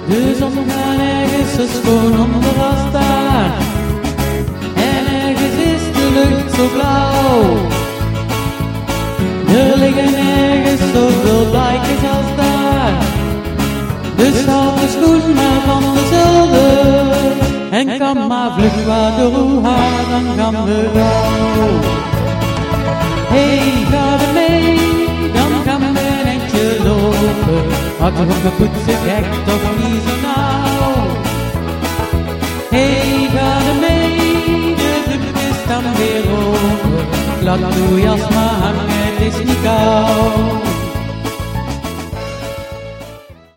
De zon gaat ergens zo schoon onder als daar. En ergens is de lucht zo blauw. Er liggen ergens zoveel blijkjes als daar. Dus houd de schoen maar van dezelfde. En kan maar vlug waar door hoe hard, dan gaan we gauw. Hey, ga er mee, dan gaan we een eindje lopen. Had je op mijn voeten gek, toch niet zo nauw. Hey, ga er mee, de deur is dan weer open. Laat uw jas maar hangen, het is niet koud.